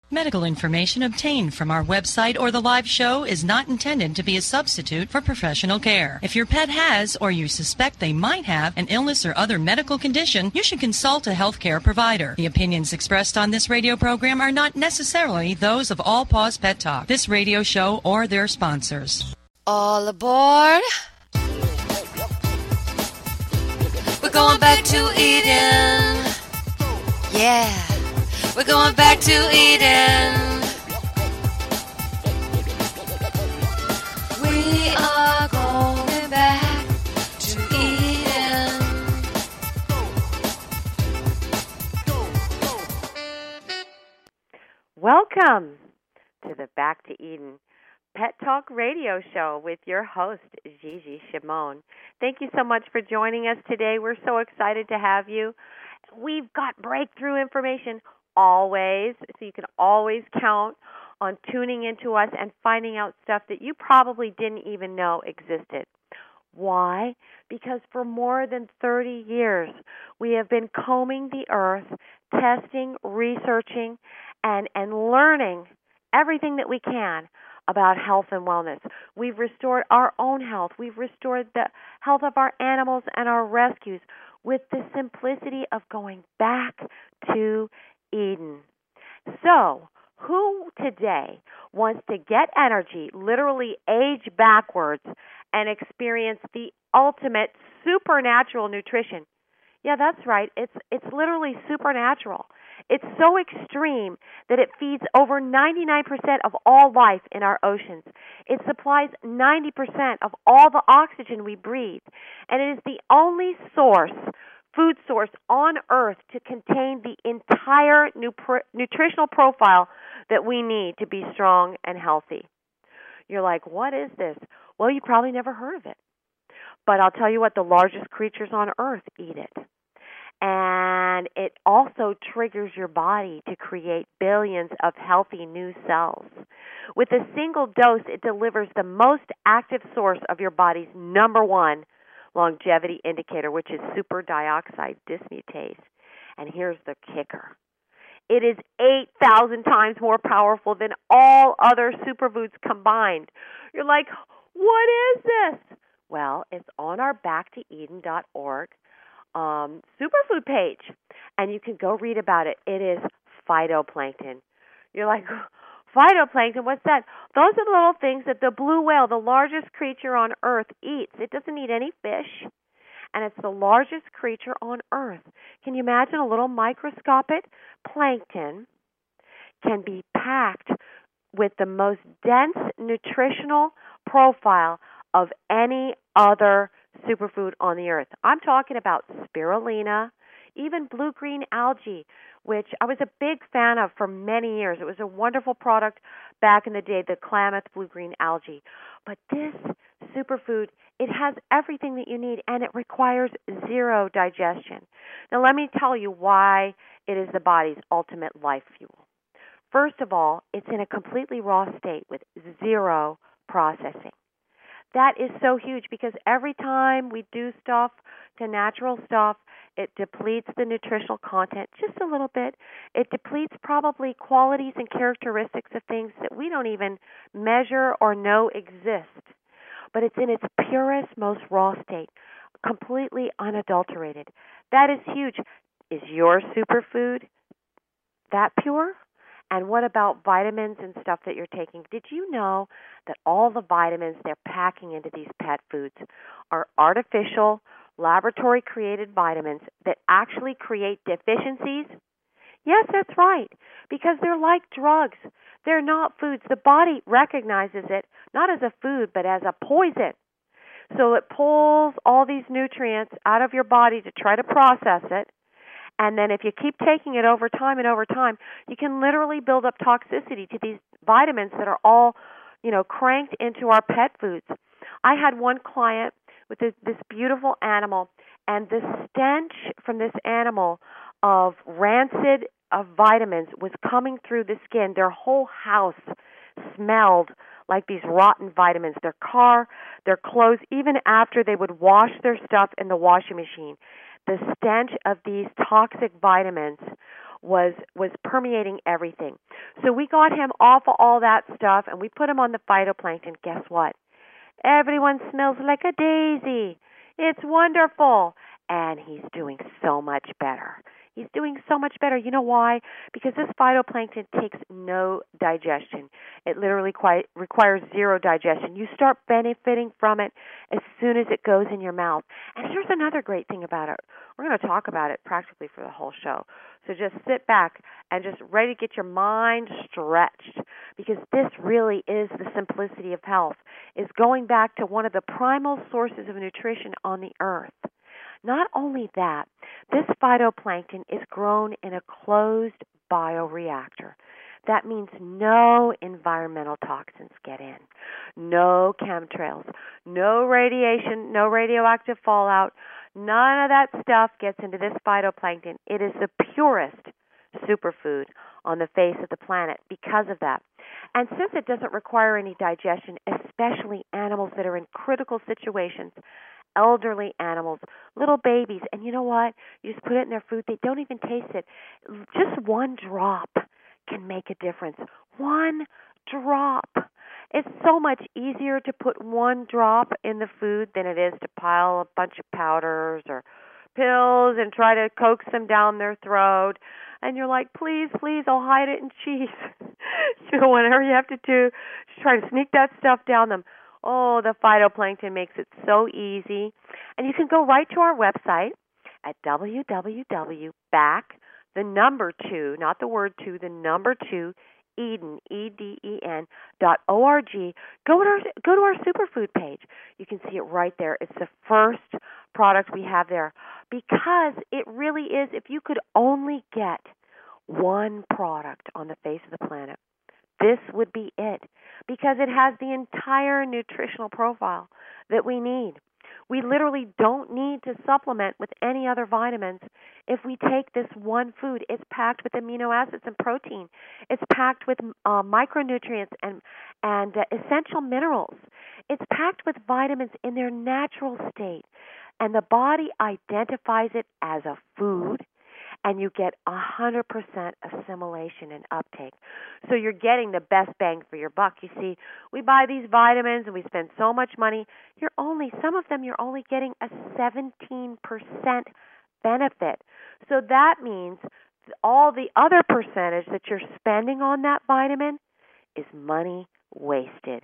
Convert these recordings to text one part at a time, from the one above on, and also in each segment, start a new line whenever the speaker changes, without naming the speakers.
Medical information obtained from our website or the live show is not intended to be a substitute for professional care. If your pet has or you suspect they might have an illness or other medical condition, you should consult a healthcare provider. The opinions expressed on this radio program are not necessarily those of All Paws Pet Talk, this radio show, or their sponsors.
All aboard! We're going back to Eden. Yeah. We're going back to Eden. We are going back to Eden.
Welcome to the Back to Eden Pet Talk radio show with your host, Gigi Shimon. Thank you so much for joining us today. We're so excited to have you. We've got breakthrough information always, so you can always count on tuning into us and finding out stuff that you probably didn't even know existed. Why? Because for more than 30 years, we have been combing the earth, testing, researching, and learning everything that we can about health and wellness. We've restored our own health. We've restored the health of our animals and our rescues with the simplicity of going back to Eden. So, who today wants to get energy, literally age backwards, and experience the ultimate supernatural nutrition? Yeah, that's right. It's literally supernatural. It's so extreme that it feeds over 99% of all life in our oceans. It supplies 90% of all the oxygen we breathe. And it is the only food source on Earth to contain the entire nutritional profile that we need to be strong and healthy. You're like, what is this? Well, you probably never heard of it. But I'll tell you what, the largest creatures on Earth eat it. And it also triggers your body to create billions of healthy new cells. With a single dose, it delivers the most active source of your body's number one longevity indicator, which is superdioxide dismutase. And here's the kicker. It is 8,000 times more powerful than all other superfoods combined. You're like, what is this? Well, it's on our backtoeden.org superfood page, and you can go read about it. It is phytoplankton. You're like, phytoplankton, what's that? Those are the little things that the blue whale, the largest creature on Earth, eats. It doesn't eat any fish, and it's the largest creature on Earth. Can you imagine a little microscopic plankton can be packed with the most dense nutritional profile of any other superfood on the earth? I'm talking about spirulina, even blue-green algae, which I was a big fan of for many years. It was a wonderful product back in the day, the Klamath blue-green algae. But this superfood, it has everything that you need, and it requires zero digestion. Now, let me tell you why it is the body's ultimate life fuel. First of all, it's in a completely raw state with zero processing. That is so huge because every time we do stuff to natural stuff, it depletes the nutritional content just a little bit. It depletes probably qualities and characteristics of things that we don't even measure or know exist. But it's in its purest, most raw state, completely unadulterated. That is huge. Is your superfood that pure? And what about vitamins and stuff that you're taking? Did you know that all the vitamins they're packing into these pet foods are artificial, laboratory-created vitamins that actually create deficiencies? Yes, that's right, because they're like drugs. They're not foods. The body recognizes it not as a food, but as a poison. So it pulls all these nutrients out of your body to try to process it. And then if you keep taking it over time and over time, you can literally build up toxicity to these vitamins that are all, cranked into our pet foods. I had one client with this beautiful animal, and the stench from this animal of rancid of vitamins was coming through the skin. Their whole house smelled like these rotten vitamins. Their car, their clothes, even after they would wash their stuff in the washing machine. The stench of these toxic vitamins was permeating everything. So we got him off of all that stuff, and we put him on the phytoplankton. Guess what? Everyone smells like a daisy. It's wonderful. And he's doing so much better. He's doing so much better. You know why? Because this phytoplankton takes no digestion. It literally requires zero digestion. You start benefiting from it as soon as it goes in your mouth. And here's another great thing about it. We're going to talk about it practically for the whole show. So just sit back and just ready to get your mind stretched, because this really is the simplicity of health, is going back to one of the primal sources of nutrition on the earth. Not only that, this phytoplankton is grown in a closed bioreactor. That means no environmental toxins get in, no chemtrails, no radiation, no radioactive fallout. None of that stuff gets into this phytoplankton. It is the purest superfood on the face of the planet because of that. And since it doesn't require any digestion, especially animals that are in critical situations, elderly animals, little babies, and you know what? You just put it in their food. They don't even taste it. Just one drop can make a difference. One drop. It's so much easier to put one drop in the food than it is to pile a bunch of powders or pills and try to coax them down their throat. And you're like, please, I'll hide it in cheese. Whatever you have to do, just try to sneak that stuff down them. Oh, the phytoplankton makes it so easy. And you can go right to our website at www.back, the number 2, not the word 2, the number 2, Eden, EDEN, .org. Go to our superfood page. You can see it right there. It's the first product we have there, because it really is, if you could only get one product on the face of the planet, this would be it, because it has the entire nutritional profile that we need. We literally don't need to supplement with any other vitamins if we take this one food. It's packed with amino acids and protein. It's packed with micronutrients and essential minerals. It's packed with vitamins in their natural state, and the body identifies it as a food, and you get 100% assimilation and uptake. So you're getting the best bang for your buck. You see, we buy these vitamins and we spend so much money. Some of them you're only getting a 17% benefit. So that means all the other percentage that you're spending on that vitamin is money wasted.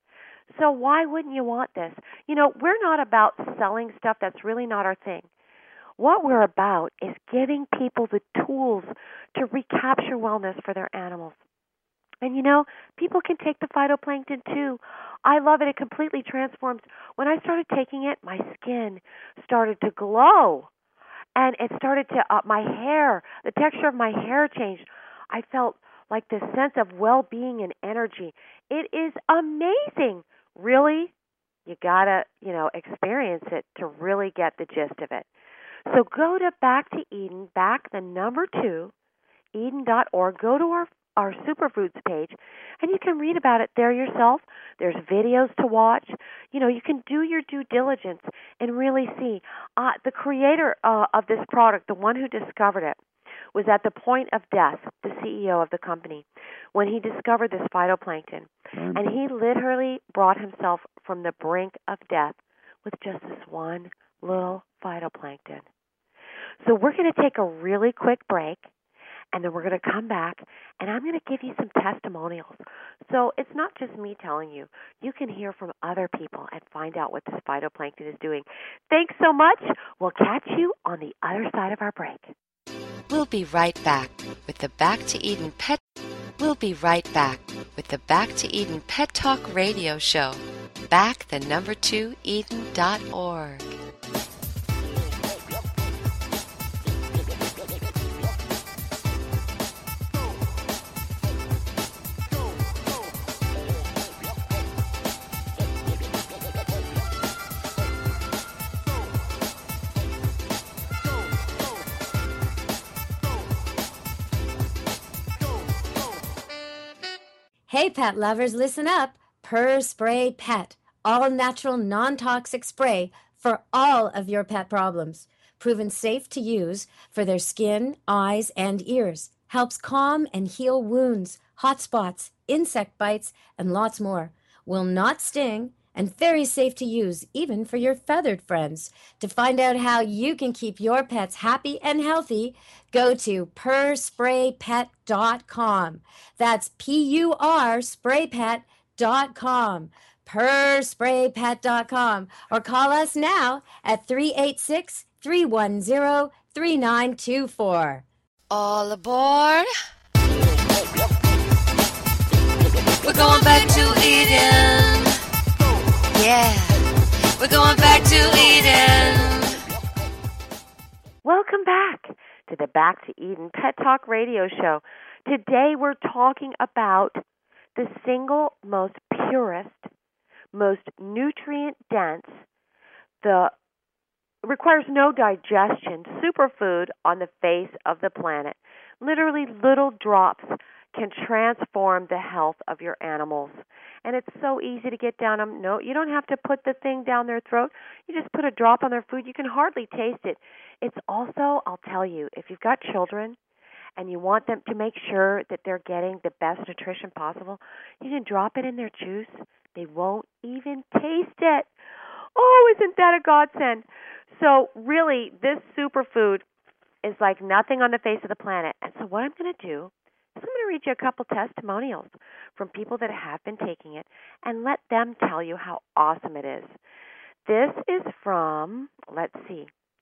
So why wouldn't you want this? We're not about selling stuff. That's really not our thing. What we're about is giving people the tools to recapture wellness for their animals. And people can take the phytoplankton too. I love it. It completely transforms. When I started taking it, my skin started to glow. And it started to, my hair, the texture of my hair changed. I felt like this sense of well-being and energy. It is amazing. Really, you got to, experience it to really get the gist of it. So go to Back to Eden, back the number 2, eden.org. Go to our superfoods page, and you can read about it there yourself. There's videos to watch. You can do your due diligence and really see. The creator of this product, the one who discovered it, was at the point of death, the CEO of the company, when he discovered this phytoplankton. And he literally brought himself from the brink of death with just this one little phytoplankton. So we're going to take a really quick break, and then we're going to come back, and I'm going to give you some testimonials. So it's not just me telling you. You can hear from other people and find out what this phytoplankton is doing. Thanks so much. We'll catch you on the other side of our break.
We'll be right back with the Back to Eden Pet. We'll be right back with the Back to Eden Pet Talk Radio Show. Back the number 2 Eden.org.
Hey, pet lovers, listen up. Purr Spray Pet, all natural, non-toxic spray for all of your pet problems. Proven safe to use for their skin, eyes, and ears. helps calm and heal wounds, hot spots, insect bites, and lots more. Will not sting and very safe to use, even for your feathered friends. To find out how you can keep your pets happy and healthy, go to purspraypet.com. That's PUR spraypet.com. purspraypet.com, or call us now at 386-310-3924.
All aboard. We're going back to Eden. Yeah, we're going back to Eden.
Welcome back to the Back to Eden Pet Talk Radio Show. Today we're talking about the single most purest, most nutrient-dense, requires no digestion superfood on the face of the planet. Literally, little drops can transform the health of your animals. And it's so easy to get down them. No, you don't have to put the thing down their throat. You just put a drop on their food. You can hardly taste it. It's also, I'll tell you, if you've got children and you want them to make sure that they're getting the best nutrition possible, you can drop it in their juice. They won't even taste it. Oh, isn't that a godsend? So really, this superfood is like nothing on the face of the planet. And so what I'm going to do is I'm going to read you a couple testimonials from people that have been taking it and let them tell you how awesome it is. This is from, let's see,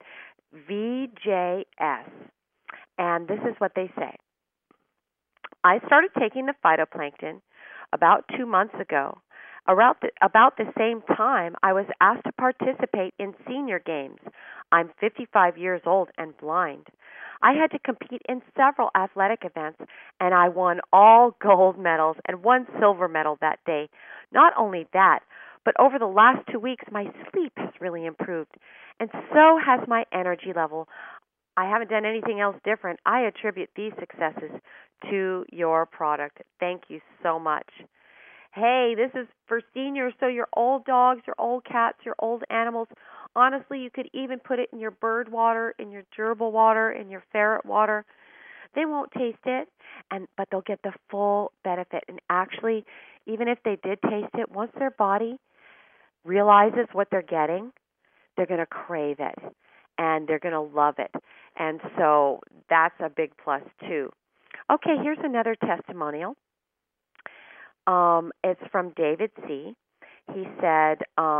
VJS. And this is what they say. I started taking the phytoplankton about 2 months ago. About the same time, I was asked to participate in senior games. I'm 55 years old and blind. I had to compete in several athletic events, and I won all gold medals and 1 silver medal that day. Not only that, but over the last 2 weeks, my sleep has really improved, and so has my energy level. I haven't done anything else different. I attribute these successes to your product. Thank you so much. Hey, this is for seniors, so your old dogs, your old cats, your old animals. Honestly, you could even put it in your bird water, in your gerbil water, in your ferret water. They won't taste it, but they'll get the full benefit. And actually, even if they did taste it, once their body realizes what they're getting, they're going to crave it, and they're going to love it. And so that's a big plus, too. Okay, here's another testimonial. It's from David C. He said,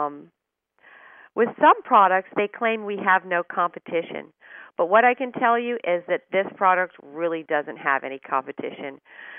with some products, they claim we have no competition. But what I can tell you is that this product really doesn't have any competition.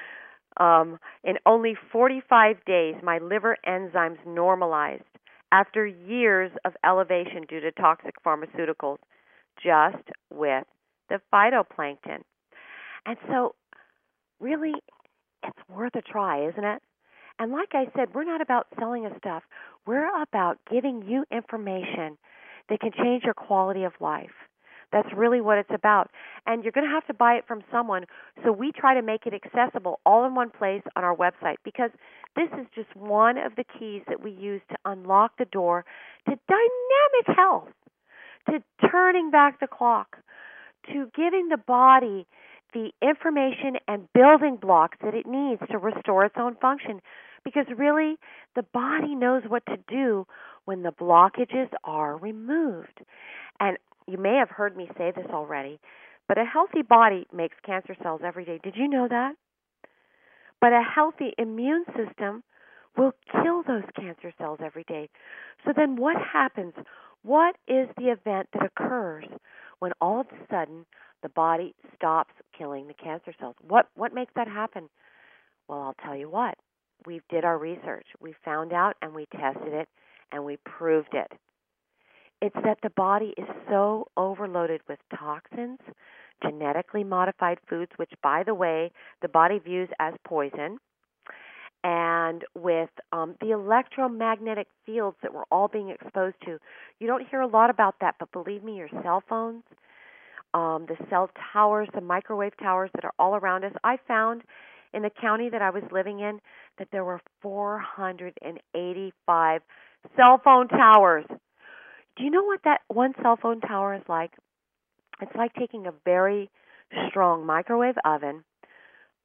In only 45 days, my liver enzymes normalized after years of elevation due to toxic pharmaceuticals, just with the phytoplankton. And so, really, it's worth a try, isn't it? And like I said, we're not about selling us stuff. We're about giving you information that can change your quality of life. That's really what it's about. And you're going to have to buy it from someone, so we try to make it accessible all in one place on our website, because this is just one of the keys that we use to unlock the door to dynamic health, to turning back the clock, to giving the body the information and building blocks that it needs to restore its own function. Because really, the body knows what to do when the blockages are removed. And you may have heard me say this already, but a healthy body makes cancer cells every day. Did you know that? But a healthy immune system will kill those cancer cells every day. So then what happens? What is the event that occurs when all of a sudden the body stops killing the cancer cells? What makes that happen? Well, I'll tell you what. We did our research. We found out and we tested it and we proved it. It's that the body is so overloaded with toxins, genetically modified foods, which, by the way, the body views as poison, and with the electromagnetic fields that we're all being exposed to. You don't hear a lot about that, but believe me, your cell phones, the cell towers, the microwave towers that are all around us. I found in the county that I was living in that there were 485 cell phone towers. Do you know what that one cell phone tower is like? It's like taking a very strong microwave oven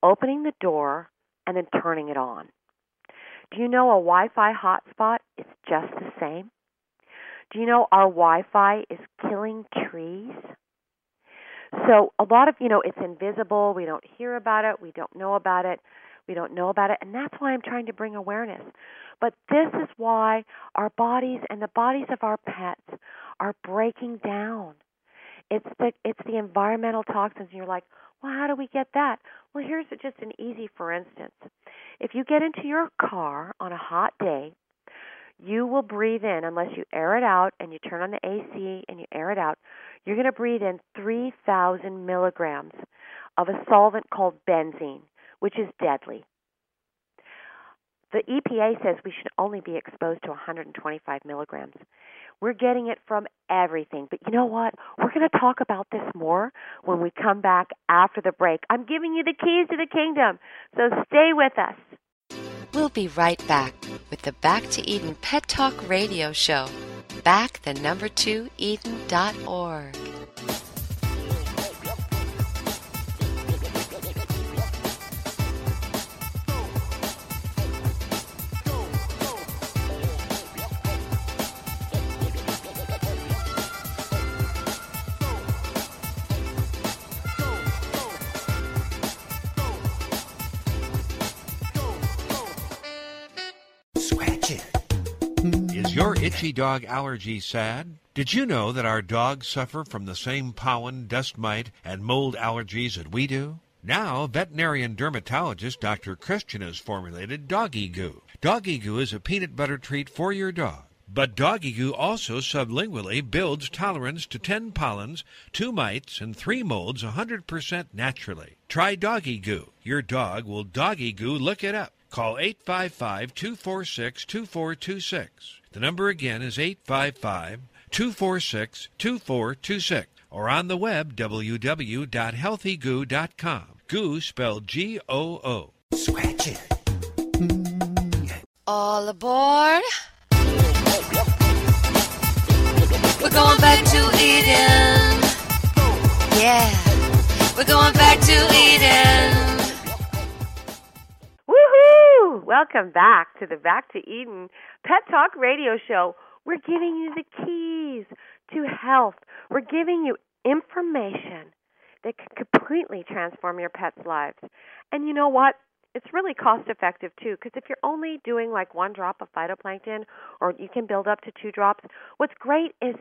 opening the door and then turning it on. Do you know a Wi-Fi hotspot is just the same? Do you know our Wi-Fi is killing trees? So a lot of, it's invisible. We don't hear about it. We don't know about it. And that's why I'm trying to bring awareness. But this is why our bodies and the bodies of our pets are breaking down. It's the environmental toxins. And you're like, well, how do we get that? Well, here's just an easy for instance. If you get into your car on a hot day, you will breathe in, unless you air it out and you turn on the AC and you air it out, you're going to breathe in 3,000 milligrams of a solvent called benzene, which is deadly. The EPA says we should only be exposed to 125 milligrams. We're getting it from everything. But you know what? We're going to talk about this more when we come back after the break. I'm giving you the keys to the kingdom, so stay with us.
We'll be right back with the Back to Eden Pet Talk Radio Show. Back the number 2 Eden.org.
Is your itchy dog allergy sad? Did you know that our dogs suffer from the same pollen, dust mite, and mold allergies that we do? Now, veterinarian dermatologist Dr. Christian has formulated Doggy Goo. Doggy Goo is a peanut butter treat for your dog. But Doggy Goo also sublingually builds tolerance to 10 pollens, 2 mites, and 3 molds 100% naturally. Try Doggy Goo. Your dog will Doggy Goo. Look it up. Call 855-246-2426. The number again is 855-246-2426. Or on the web, www.healthygoo.com. Goo spelled G-O-O.
Scratch it.
All aboard. We're going back to Eden. Yeah, we're going back to Eden.
Woohoo! Welcome back to the Back to Eden Pet Talk Radio Show. We're giving you the keys to health. We're giving you information that can completely transform your pet's lives. And you know what? It's really cost effective too, because if you're only doing like 1 drop of phytoplankton, or you can build up to 2 drops, what's great is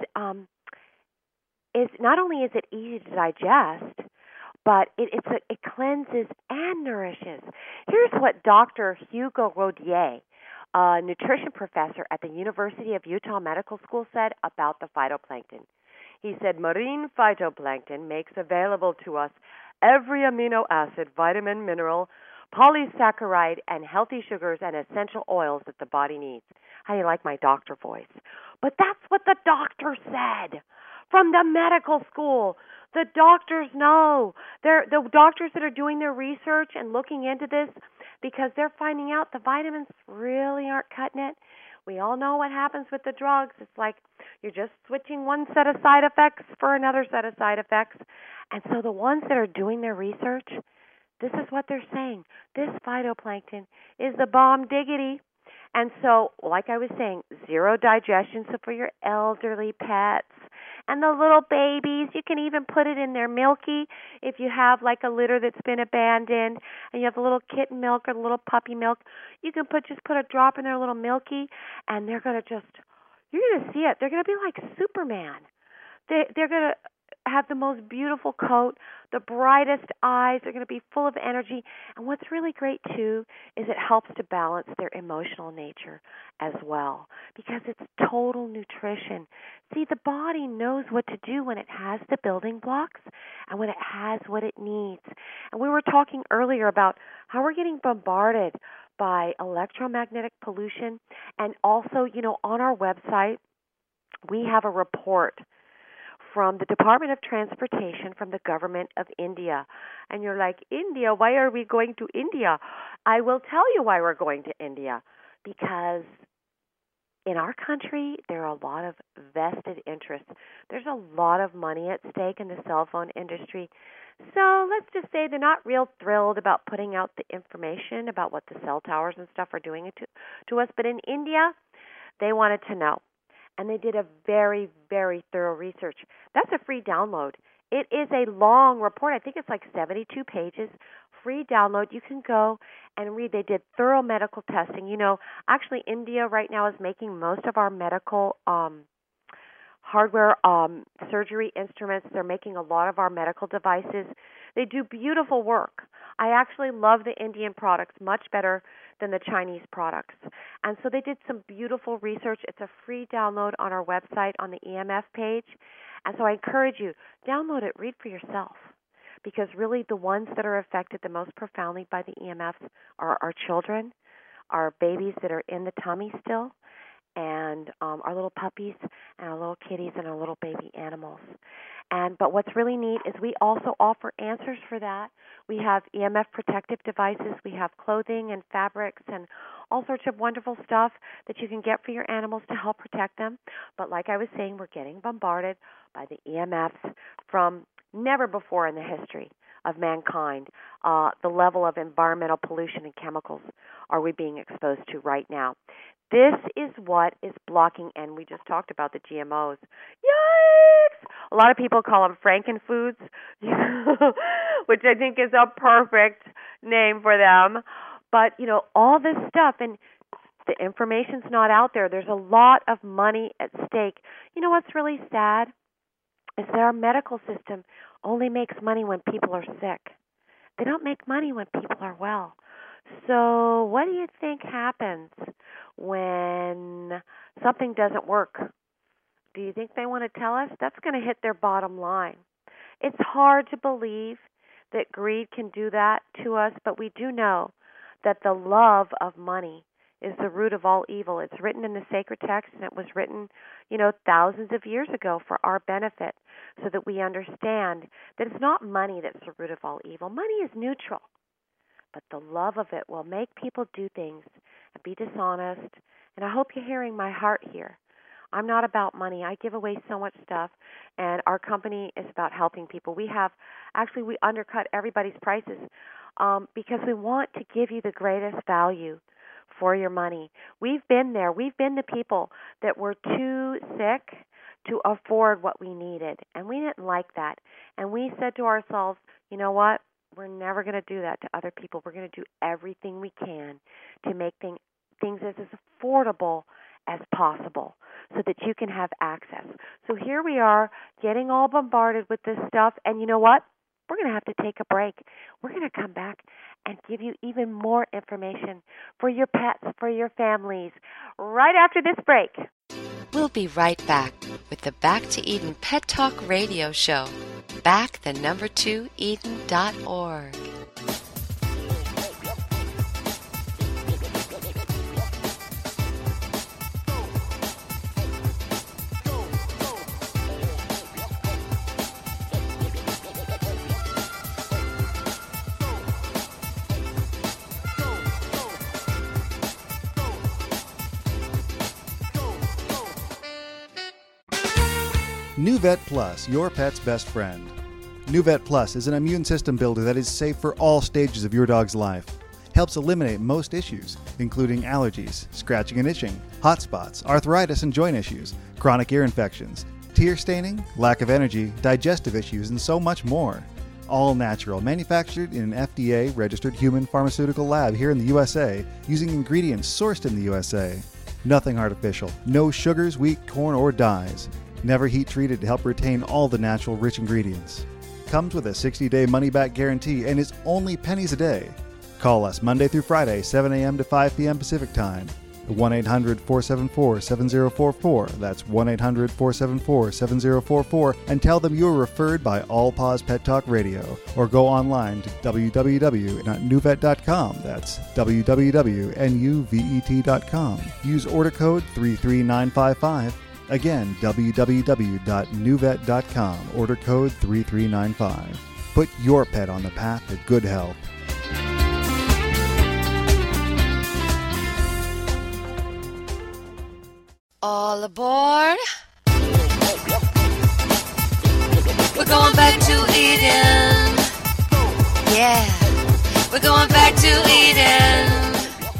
not only is it easy to digest, but it cleanses and nourishes. Here's what Dr. Hugo Rodier, a nutrition professor at the University of Utah Medical School, said about the phytoplankton. He said, marine phytoplankton makes available to us every amino acid, vitamin, mineral, polysaccharide, and healthy sugars and essential oils that the body needs. How do you like my doctor voice? But that's what the doctor said from the medical school. The doctors know. They're the doctors that are doing their research and looking into this, because they're finding out the vitamins really aren't cutting it. We all know what happens with the drugs. It's like you're just switching one set of side effects for another set of side effects. And so the ones that are doing their research, this is what they're saying. This phytoplankton is the bomb diggity. And so, like I was saying, 0 digestion. So for your elderly pets and the little babies, you can even put it in their milky. If you have like a litter that's been abandoned and you have a little kitten milk or a little puppy milk, you can just put a drop in their little milky, and they're going to you're going to see it. They're going to be like Superman. They're going to have the most beautiful coat, the brightest eyes. They're going to be full of energy. And what's really great, too, is it helps to balance their emotional nature as well, because it's total nutrition. See, the body knows what to do when it has the building blocks and when it has what it needs. And we were talking earlier about how we're getting bombarded by electromagnetic pollution. And also, on our website, we have a report from the Department of Transportation from the government of India. And you're like, India? Why are we going to India? I will tell you why we're going to India. Because in our country, there are a lot of vested interests. There's a lot of money at stake in the cell phone industry. So let's just say they're not real thrilled about putting out the information about what the cell towers and stuff are doing to us. But in India, they wanted to know. And they did a very, very thorough research. That's a free download. It is a long report. I think it's like 72 pages. Free download. You can go and read. They did thorough medical testing. You know, actually India right now is making most of our medical hardware, surgery instruments. They're making a lot of our medical devices. They do beautiful work. I actually love the Indian products much better than the Chinese products. And so they did some beautiful research. It's a free download on our website on the EMF page. And so I encourage you, download it, read for yourself. Because really the ones that are affected the most profoundly by the EMFs are our children, our babies that are in the tummy still, and our little puppies and our little kitties and our little baby animals. But what's really neat is we also offer answers for that. We have EMF protective devices. We have clothing and fabrics and all sorts of wonderful stuff that you can get for your animals to help protect them. But like I was saying, we're getting bombarded by the EMFs from never before in the history of mankind. The level of environmental pollution and chemicals are we being exposed to right now. This is what is blocking, and we just talked about the GMOs. Yikes! A lot of people call them frankenfoods, which I think is a perfect name for them. But, you know, all this stuff, and the information's not out there. There's a lot of money at stake. You know what's really sad is that our medical system only makes money when people are sick. They don't make money when people are well. So what do you think happens when something doesn't work? Do you think they want to tell us? That's going to hit their bottom line. It's hard to believe that greed can do that to us, but we do know that the love of money is the root of all evil. It's written in the sacred text, and it was written, you know, thousands of years ago for our benefit, so that we understand that it's not money that's the root of all evil. Money is neutral, but the love of it will make people do things and be dishonest. And I hope you're hearing my heart here. I'm not about money. I give away so much stuff, and our company is about helping people. We undercut everybody's prices because we want to give you the greatest value for your money. We've been there. We've been the people that were too sick to afford what we needed, and we didn't like that. And we said to ourselves, you know what? We're never going to do that to other people. We're going to do everything we can to make things as affordable as possible so that you can have access. So here we are getting all bombarded with this stuff, and you know what? We're going to have to take a break. We're going to come back and give you even more information for your pets, for your families, right after this break.
We'll be right back with the Back to Eden Pet Talk Radio Show. Back the number 2 Eden.org.
NuVet Plus, your pet's best friend. NuVet Plus is an immune system builder that is safe for all stages of your dog's life. Helps eliminate most issues, including allergies, scratching and itching, hot spots, arthritis and joint issues, chronic ear infections, tear staining, lack of energy, digestive issues, and so much more. All natural, manufactured in an FDA-registered human pharmaceutical lab here in the USA, using ingredients sourced in the USA. Nothing artificial, no sugars, wheat, corn, or dyes. Never heat treated to help retain all the natural rich ingredients. Comes with a 60-day money-back guarantee and is only pennies a day. Call us Monday through Friday, 7 a.m. to 5 p.m. Pacific Time. 1-800-474-7044. That's 1-800-474-7044. And tell them you were referred by All Paws Pet Talk Radio. Or go online to www.nuvet.com. That's www.nuvet.com. Use order code 33955. Again, www.nuvet.com. Order code 3395. Put your pet on the path to good health.
All aboard. We're going back to Eden. Yeah, we're going back to Eden.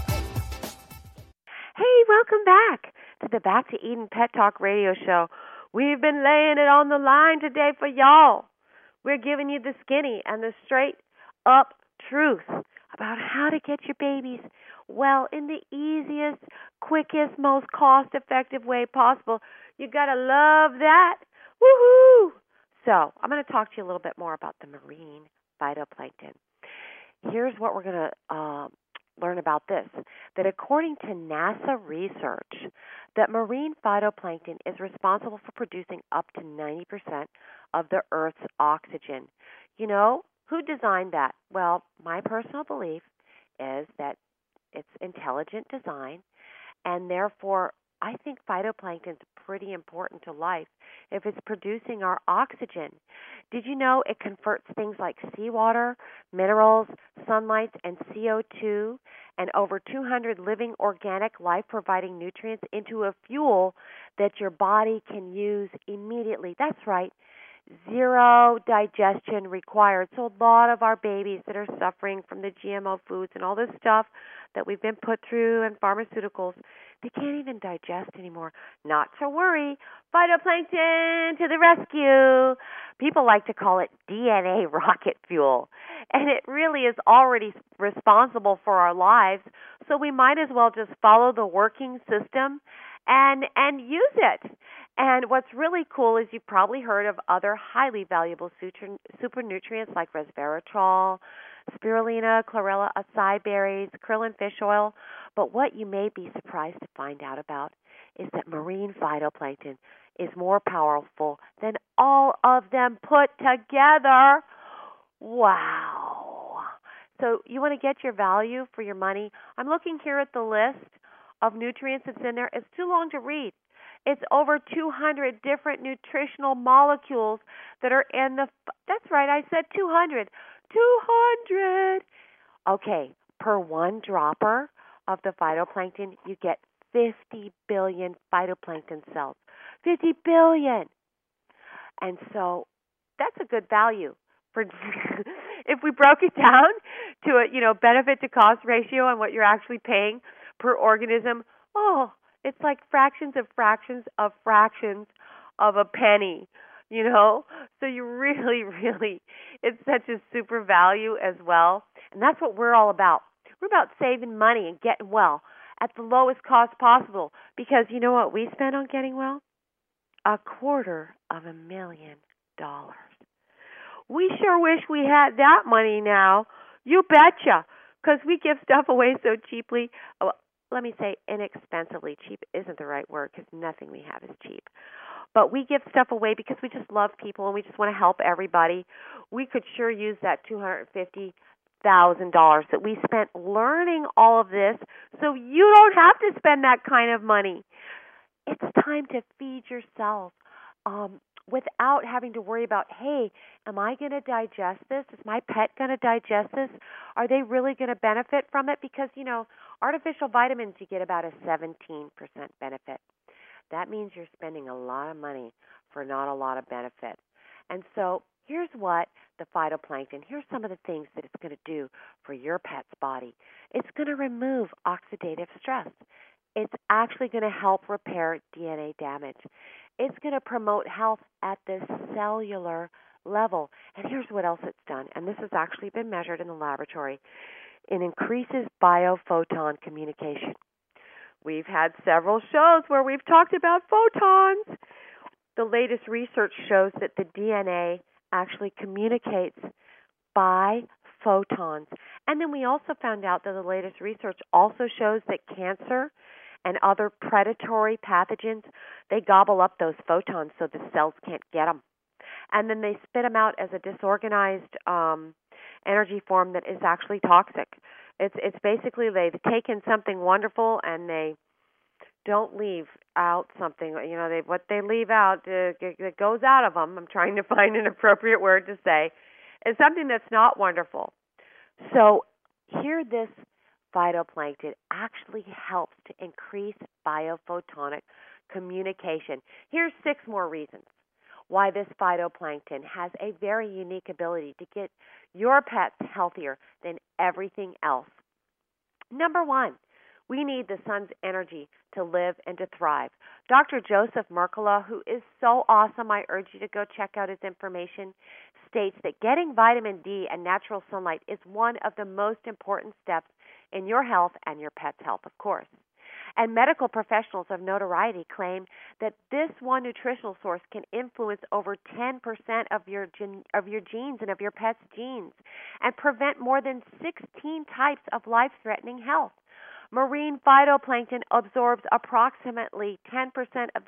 Hey, welcome back to the Back to Eden Pet Talk radio show. We've been laying it on the line today for y'all. We're giving you the skinny and the straight up truth about how to get your babies well in the easiest, quickest, most cost-effective way possible. You got to love that. Woohoo! So I'm going to talk to you a little bit more about the marine phytoplankton. Here's what we're going to learn about this, that according to NASA research, that marine phytoplankton is responsible for producing up to 90% of the Earth's oxygen. You know, who designed that? Well, my personal belief is that it's intelligent design, and therefore I think phytoplankton is pretty important to life if it's producing our oxygen. Did you know it converts things like seawater, minerals, sunlight, and CO2, and over 200 living organic life-providing nutrients into a fuel that your body can use immediately? That's right. Zero digestion required. So a lot of our babies that are suffering from the GMO foods and all this stuff that we've been put through and pharmaceuticals, they can't even digest anymore. Not to worry. Phytoplankton to the rescue. People like to call it DNA rocket fuel. And it really is already responsible for our lives. So we might as well just follow the working system and use it. And what's really cool is you've probably heard of other highly valuable super nutrients like resveratrol, spirulina, chlorella, acai berries, krill, and fish oil. But what you may be surprised to find out about is that marine phytoplankton is more powerful than all of them put together. Wow. So you want to get your value for your money? I'm looking here at the list of nutrients that's in there. It's too long to read. It's over 200 different nutritional molecules that are in the... That's right, I said 200. 200! Okay, per one dropper of the phytoplankton, you get 50 billion phytoplankton cells. 50 billion! And so that's a good value. For if we broke it down to a benefit to cost ratio on what you're actually paying per organism, it's like fractions of fractions of fractions of a penny, So you really, really, it's such a super value as well. And that's what we're all about. We're about saving money and getting well at the lowest cost possible. Because you know what we spend on getting well? $250,000. We sure wish we had that money now. You betcha. Because we give stuff away so cheaply. Let me say inexpensively. Cheap isn't the right word because nothing we have is cheap. But we give stuff away because we just love people and we just want to help everybody. We could sure use that $250,000 that we spent learning all of this so you don't have to spend that kind of money. It's time to feed yourself without having to worry about, hey, am I going to digest this? Is my pet going to digest this? Are they really going to benefit from it? Because, artificial vitamins, you get about a 17% benefit. That means you're spending a lot of money for not a lot of benefit. And so here's what the phytoplankton, here's some of the things that it's going to do for your pet's body. It's going to remove oxidative stress. It's actually going to help repair DNA damage. It's going to promote health at the cellular level. And here's what else it's done, and this has actually been measured in the laboratory. It increases biophoton communication. We've had several shows where we've talked about photons. The latest research shows that the DNA actually communicates by photons. And then we also found out that the latest research also shows that cancer and other predatory pathogens, they gobble up those photons so the cells can't get them. And then they spit them out as a disorganized energy form that is actually toxic. It's basically they've taken something wonderful and they don't leave out something. What they leave out that goes out of them. I'm trying to find an appropriate word to say. Is something that's not wonderful. So here, this phytoplankton actually helps to increase biophotonic communication. Here's 6 more reasons why this phytoplankton has a very unique ability to get your pets healthier than everything else. Number 1, we need the sun's energy to live and to thrive. Dr. Joseph Mercola, who is so awesome, I urge you to go check out his information, states that getting vitamin D and natural sunlight is one of the most important steps in your health and your pet's health, of course. And medical professionals of notoriety claim that this one nutritional source can influence over 10% of your genes and of your pet's genes and prevent more than 16 types of life-threatening health. Marine phytoplankton absorbs approximately 10% of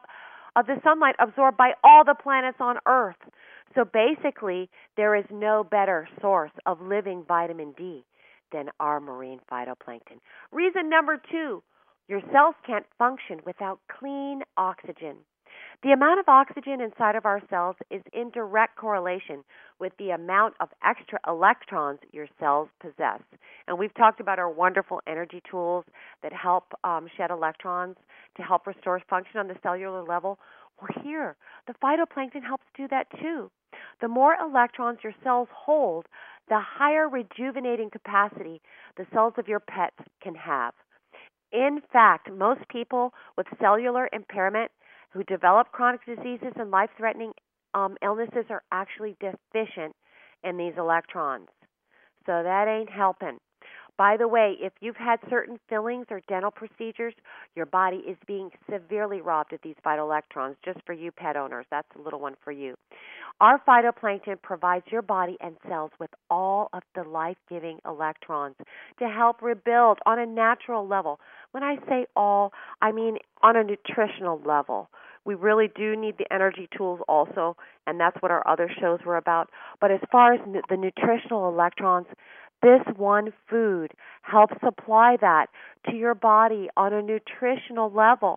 the sunlight absorbed by all the planets on Earth. So basically, there is no better source of living vitamin D than our marine phytoplankton. Reason number 2, your cells can't function without clean oxygen. The amount of oxygen inside of our cells is in direct correlation with the amount of extra electrons your cells possess. And we've talked about our wonderful energy tools that help shed electrons to help restore function on the cellular level. Well, here, the phytoplankton helps do that too. The more electrons your cells hold, the higher rejuvenating capacity the cells of your pets can have. In fact, most people with cellular impairment who develop chronic diseases and life-threatening illnesses are actually deficient in these electrons. So that ain't helping. By the way, if you've had certain fillings or dental procedures, your body is being severely robbed of these phytoelectrons. Just for you pet owners, that's a little one for you. Our phytoplankton provides your body and cells with all of the life-giving electrons to help rebuild on a natural level. When I say all, I mean on a nutritional level. We really do need the energy tools also, and that's what our other shows were about. But as far as the nutritional electrons, this one food helps supply that to your body on a nutritional level.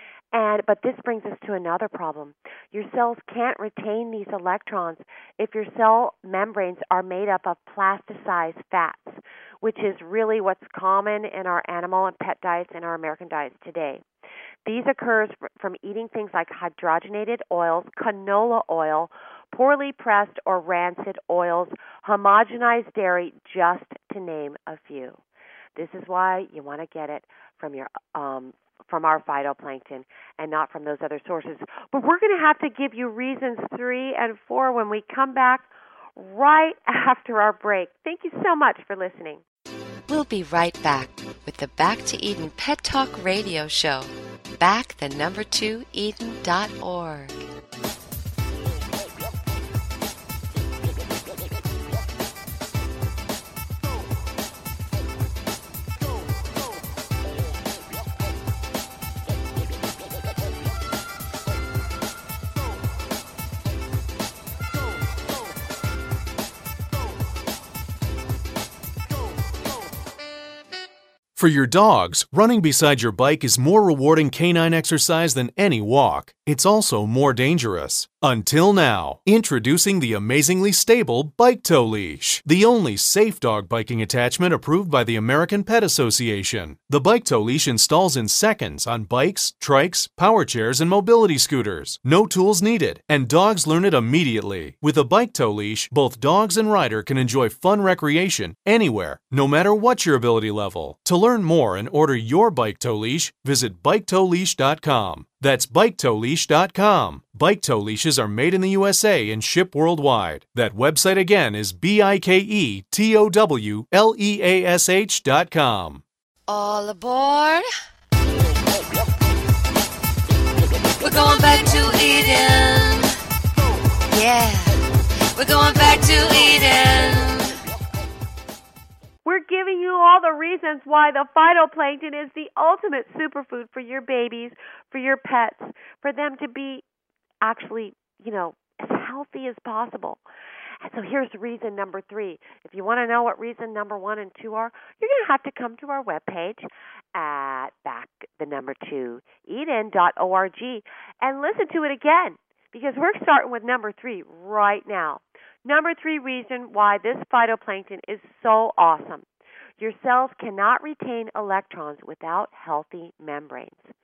But this brings us to another problem. Your cells can't retain these electrons if your cell membranes are made up of plasticized fats, which is really what's common in our animal and pet diets and our American diets today. These occurs from eating things like hydrogenated oils, canola oil, poorly pressed or rancid oils, homogenized dairy, just to name a few. This is why you want to get it from our phytoplankton and not from those other sources. But we're going to have to give you reasons 3 and 4 when we come back right after our break. Thank you so much for listening.
We'll be right back with the Back to Eden Pet Talk Radio Show. Back the number 2 Eden.org.
For your dogs, running beside your bike is more rewarding canine exercise than any walk. It's also more dangerous. Until now, introducing the amazingly stable Bike Tow Leash, the only safe dog biking attachment approved by the American Pet Association. The Bike Tow Leash installs in seconds on bikes, trikes, power chairs, and mobility scooters. No tools needed, and dogs learn it immediately. With a Bike Tow Leash, both dogs and rider can enjoy fun recreation anywhere, no matter what your ability level. To learn more and order your Bike Tow Leash, visit BikeTowLeash.com. That's BikeTowLeash.com. Bike Tow Leashes are made in the USA and ship worldwide. That website again is BikeTowLeash.com.
All aboard. We're going back to Eden. Yeah, we're going back to Eden.
We're giving you all the reasons why the phytoplankton is the ultimate superfood for your babies, for your pets, for them to be actually, as healthy as possible. And so here's reason number 3. If you want to know what reason number 1 and 2 are, you're going to have to come to our webpage at back2eden.org and listen to it again, because we're starting with number 3 right now. Number 3 reason why this phytoplankton is so awesome. Your cells cannot retain electrons without healthy membranes.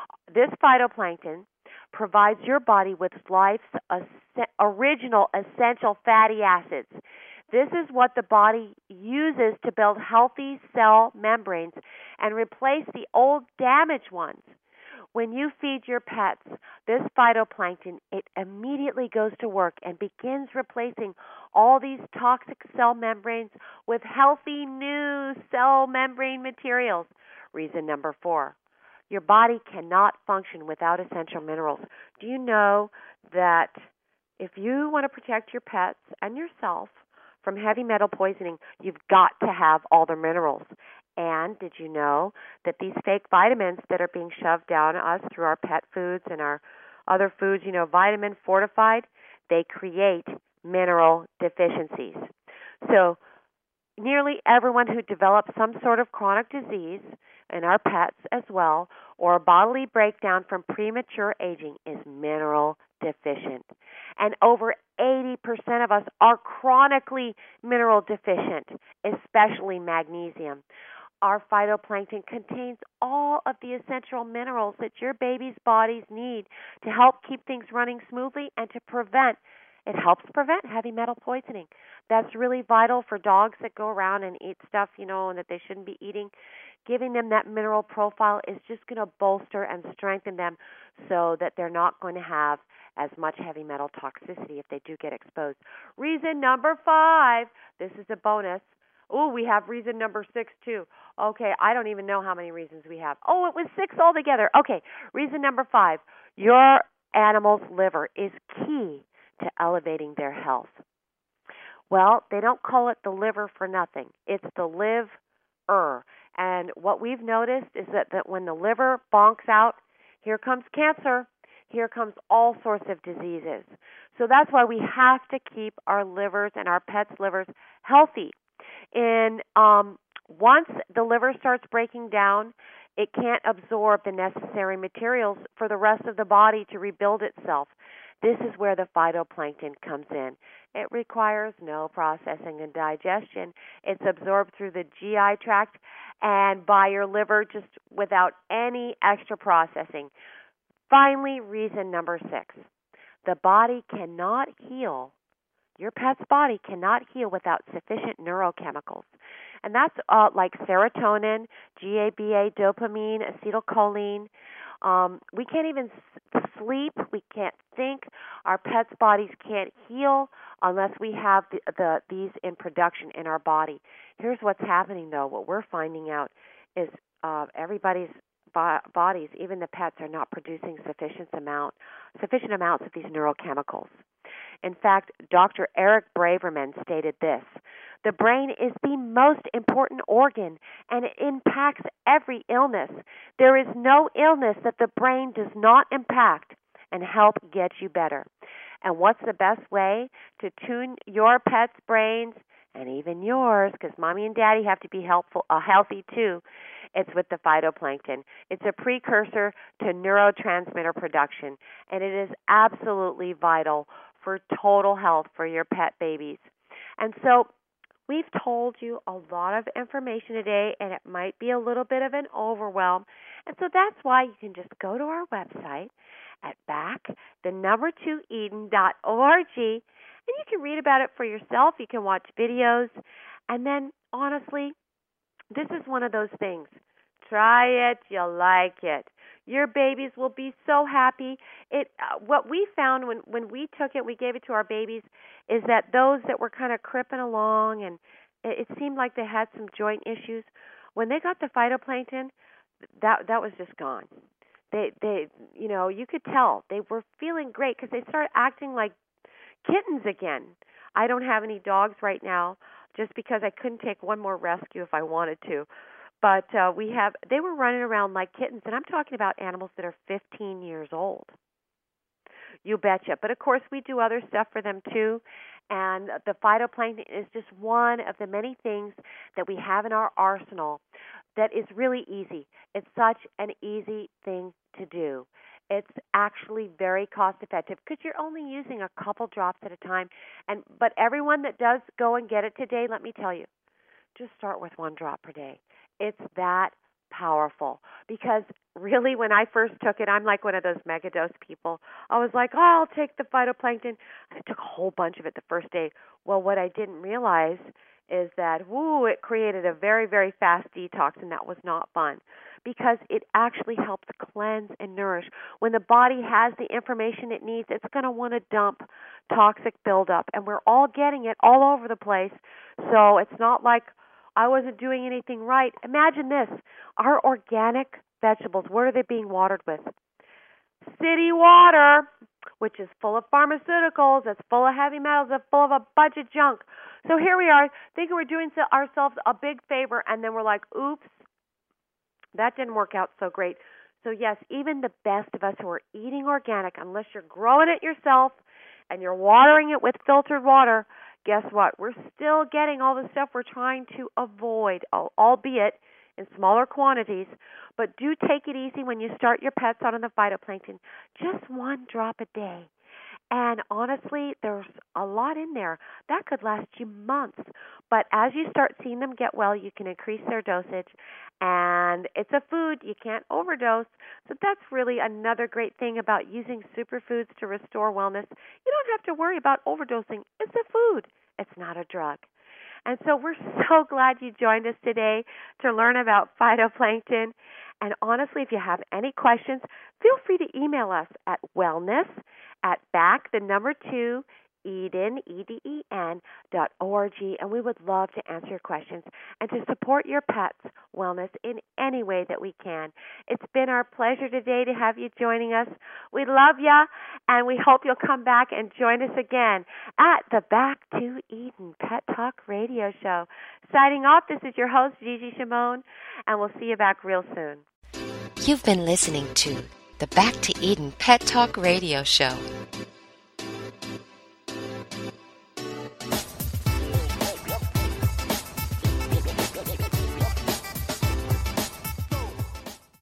This phytoplankton provides your body with life's original essential fatty acids. This is what the body uses to build healthy cell membranes and replace the old damaged ones. When you feed your pets this phytoplankton, it immediately goes to work and begins replacing all these toxic cell membranes with healthy new cell membrane materials. Reason number 4, your body cannot function without essential minerals. Do you know that if you want to protect your pets and yourself from heavy metal poisoning, you've got to have all the minerals? And did you know that these fake vitamins that are being shoved down us through our pet foods and our other foods, vitamin fortified, they create mineral deficiencies. So nearly everyone who develops some sort of chronic disease, and our pets as well, or a bodily breakdown from premature aging is mineral deficient. And over 80% of us are chronically mineral deficient, especially magnesium. Our phytoplankton contains all of the essential minerals that your baby's bodies need to help keep things running smoothly and to prevent. It helps prevent heavy metal poisoning. That's really vital for dogs that go around and eat stuff, and that they shouldn't be eating. Giving them that mineral profile is just going to bolster and strengthen them so that they're not going to have as much heavy metal toxicity if they do get exposed. Reason number 5, this is a bonus. Oh, we have reason number 6 too. Okay, I don't even know how many reasons we have. Oh, it was 6 altogether. Okay, reason number 5, your animal's liver is key to elevating their health. Well, they don't call it the liver for nothing. It's the liver. And what we've noticed is that when the liver bonks out, here comes cancer. Here comes all sorts of diseases. So that's why we have to keep our livers and our pets' livers healthy. And once the liver starts breaking down, it can't absorb the necessary materials for the rest of the body to rebuild itself. This is where the phytoplankton comes in. It requires no processing and digestion. It's absorbed through the GI tract and by your liver just without any extra processing. Finally, reason number 6. The body cannot heal. Your pet's body cannot heal without sufficient neurochemicals. And that's like serotonin, GABA, dopamine, acetylcholine. We can't even sleep. We can't think. Our pets' bodies can't heal unless we have these in production in our body. Here's what's happening, though. What we're finding out is everybody's bodies, even the pets, are not producing sufficient amounts of these neurochemicals. In fact, Dr. Eric Braverman stated this: the brain is the most important organ, and it impacts every illness. There is no illness that the brain does not impact and help get you better. And what's the best way to tune your pet's brains, and even yours, because mommy and daddy have to be healthy too? It's with the phytoplankton. It's a precursor to neurotransmitter production, and it is absolutely vital for total health for your pet babies. And so we've told you a lot of information today, and it might be a little bit of an overwhelm. And so that's why you can just go to our website at back2eden.org, and you can read about it for yourself. You can watch videos. And then, honestly, this is one of those things. Try it, you'll like it. Your babies will be so happy. What we found when we took it, we gave it to our babies, is that those that were kind of cripping along and it seemed like they had some joint issues, when they got the phytoplankton, that was just gone. They you could tell they were feeling great because they started acting like kittens again. I don't have any dogs right now just because I couldn't take one more rescue if I wanted to. But they were running around like kittens, and I'm talking about animals that are 15 years old. You betcha. But, of course, we do other stuff for them, too. And the phytoplankton is just one of the many things that we have in our arsenal that is really easy. It's such an easy thing to do. It's actually very cost-effective because you're only using a couple drops at a time. But everyone that does go and get it today, let me tell you, just start with 1 drop per day. It's that powerful because really, when I first took it, I'm like one of those megadose people. I was like, oh, I'll take the phytoplankton. I took a whole bunch of it the first day. Well, what I didn't realize is that, it created a very, very fast detox, and that was not fun because it actually helps cleanse and nourish. When the body has the information it needs, it's going to want to dump toxic buildup, and we're all getting it all over the place. So it's not like I wasn't doing anything right. Imagine this. Our organic vegetables, what are they being watered with? City water, which is full of pharmaceuticals, it's full of heavy metals, it's full of a bunch of junk. So here we are thinking we're doing ourselves a big favor, and then we're like, oops, that didn't work out so great. So yes, even the best of us who are eating organic, unless you're growing it yourself and you're watering it with filtered water, guess what? We're still getting all the stuff we're trying to avoid, albeit in smaller quantities. But do take it easy when you start your pets on the phytoplankton. Just 1 drop a day. And honestly, there's a lot in there. That could last you months. But as you start seeing them get well, you can increase their dosage. And it's a food. You can't overdose. So that's really another great thing about using superfoods to restore wellness. You don't have to worry about overdosing. It's a food. It's not a drug. And so we're so glad you joined us today to learn about phytoplankton. And honestly, if you have any questions, feel free to email us at wellness@Eden, EDEN.org, and we would love to answer your questions and to support your pet's wellness in any way that we can. It's been our pleasure today to have you joining us. We love you, and we hope you'll come back and join us again at the Back to Eden Pet Talk Radio Show. Signing off, this is your host, Gigi Shimon, and we'll see you back real soon.
You've been listening to the Back to Eden Pet Talk Radio Show.